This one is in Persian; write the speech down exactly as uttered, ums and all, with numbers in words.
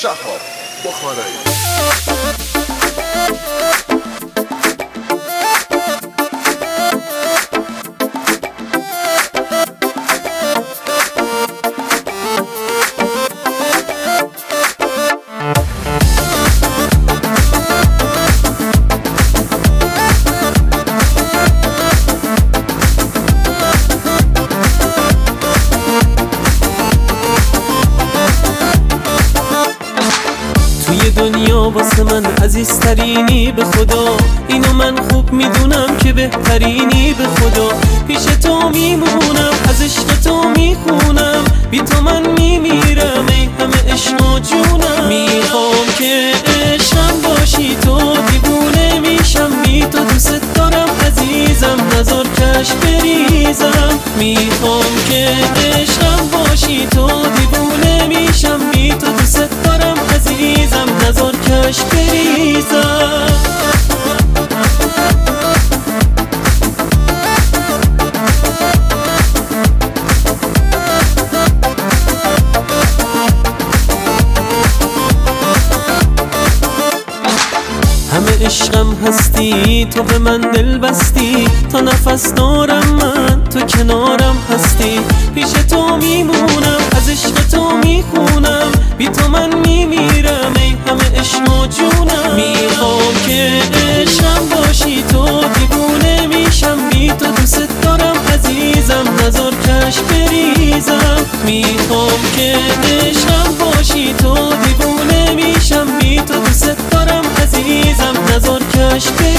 شهاب بخارایی. دنیا واسه من عزیزترینی به خدا، اینو من خوب میدونم که بهترینی به خدا. پیش تو میمونم، از عشق تو میخونم، بی تو من میمیرم ای همه عشق و جونم. میخوام که عشقم باشی تو، دیوونه میشم بی تو، دوست دارم عزیزم، نزار کش بریزم. میخوام که عشقم باشی تو، دیوونه میشم بی تو، دوست دارم عزیزم، نزار کش بریزم. همه عشقم هستی، تو به من دل بستی، تا نفس دارم من تو کنارم هستی. پیش تو میمونم، از عشق تو میخونم، بی تو من میمیرم ای همه عشق و جونم. میخوام که عشقم باشی تو، دیوونه میشم بی تو، دوست دارم عزیزم، نزار کش بریزم. میخوام که عشقم باشی تو، دیوونه میشم بی تو، دوست دارم عزیزم، نزار کش بریزم.